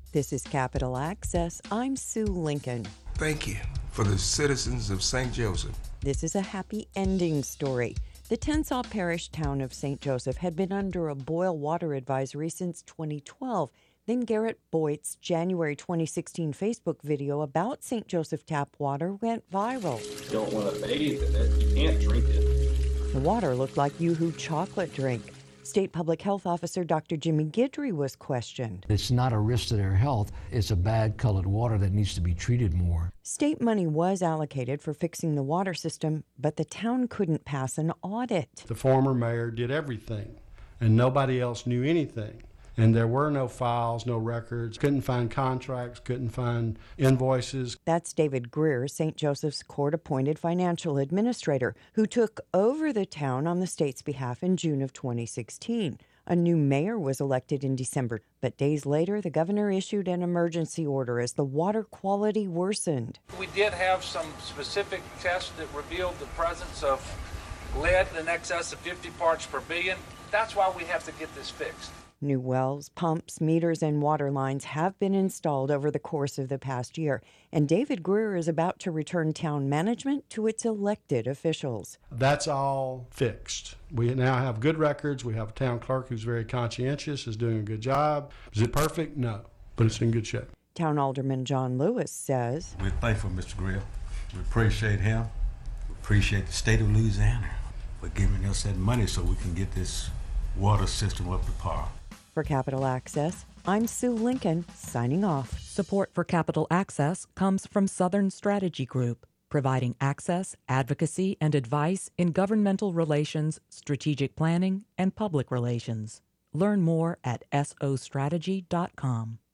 This is Capital Access. I'm Sue Lincoln. Thank you for the citizens of St. Joseph. This is a happy ending story. The Tensas Parish town of St. Joseph had been under a boil water advisory since 2012. Then Garrett Boyd's January 2016 Facebook video about St. Joseph tap water went viral. You don't want to bathe in it. You can't drink it. The water looked like Yoo-Hoo chocolate drink. State Public Health Officer Dr. Jimmy Guidry was questioned. It's not a risk to their health. It's a bad colored water that needs to be treated more. State money was allocated for fixing the water system, but the town couldn't pass an audit. The former mayor did everything, and nobody else knew anything. And there were no files, no records, couldn't find contracts, couldn't find invoices. That's David Greer, St. Joseph's court-appointed financial administrator, who took over the town on the state's behalf in June of 2016. A new mayor was elected in December, but days later, the governor issued an emergency order as the water quality worsened. We did have some specific tests that revealed the presence of lead in excess of 50 parts per billion. That's why we have to get this fixed. New wells, pumps, meters, and water lines have been installed over the course of the past year, and David Greer is about to return town management to its elected officials. That's all fixed. We now have good records. We have a town clerk who's very conscientious, is doing a good job. Is it perfect? No, but it's in good shape. Town Alderman John Lewis says, "We're thankful, Mr. Greer. We appreciate him. We appreciate the state of Louisiana for giving us that money so we can get this water system up to par." For Capital Access, I'm Sue Lincoln, signing off. Support for Capital Access comes from Southern Strategy Group, providing access, advocacy, and advice in governmental relations, strategic planning, and public relations. Learn more at sostrategy.com.